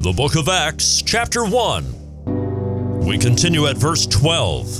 The book of Acts, chapter 1. We continue at verse 12.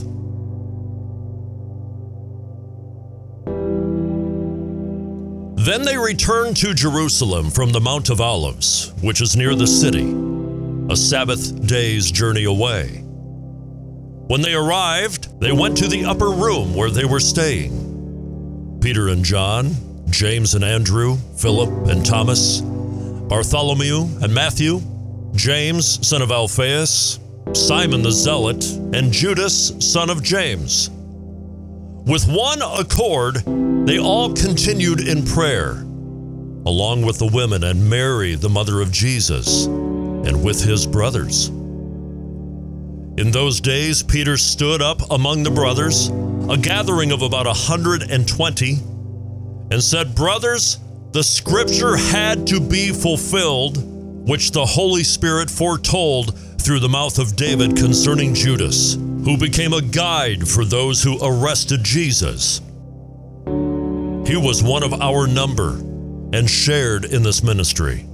Then they returned to Jerusalem from the Mount of Olives, which is near the city, a Sabbath day's journey away. When they arrived, they went to the upper room where they were staying. Peter and John, James and Andrew, Philip and Thomas, Bartholomew and Matthew, James, son of Alphaeus, Simon the Zealot, and Judas, son of James. With one accord, they all continued in prayer, along with the women and Mary, the mother of Jesus, and with his brothers. In those days, Peter stood up among the brothers, a gathering of about 120, and said, "Brothers, the scripture had to be fulfilled, which the Holy Spirit foretold through the mouth of David concerning Judas, who became a guide for those who arrested Jesus. He was one of our number and shared in this ministry."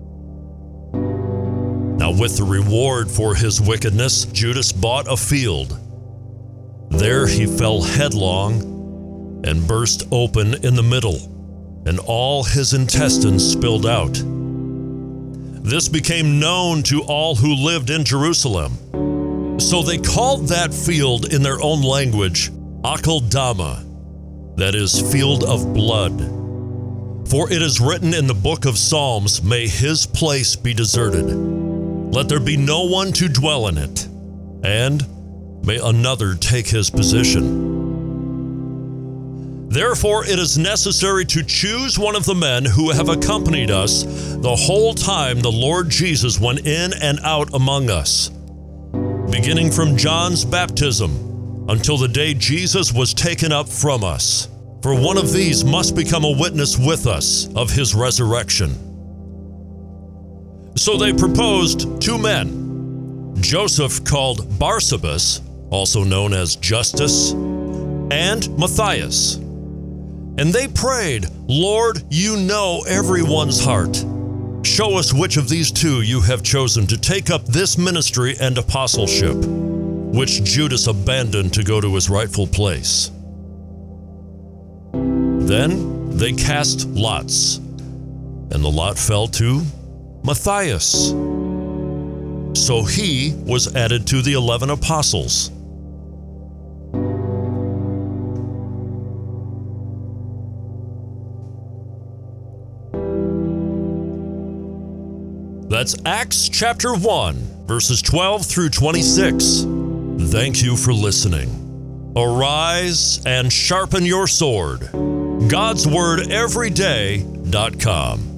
Now, with the reward for his wickedness, Judas bought a field. There he fell headlong and burst open in the middle, and all his intestines spilled out. This became known to all who lived in Jerusalem. So they called that field in their own language Akeldama, that is, field of blood. For it is written in the book of Psalms, "May his place be deserted. Let there be no one to dwell in it, and may another take his position." Therefore, it is necessary to choose one of the men who have accompanied us the whole time the Lord Jesus went in and out among us, beginning from John's baptism until the day Jesus was taken up from us. For one of these must become a witness with us of his resurrection. So they proposed 2 men, Joseph called Barsabas, also known as Justus, and Matthias. And they prayed, "Lord, you know everyone's heart. Show us which of these 2 you have chosen to take up this ministry and apostleship, which Judas abandoned to go to his rightful place." Then they cast lots, and the lot fell to Matthias. So he was added to the 11 apostles. That's Acts chapter 1, verses 12 through 26. Thank you for listening. Arise and sharpen your sword. GodsWordEveryday.com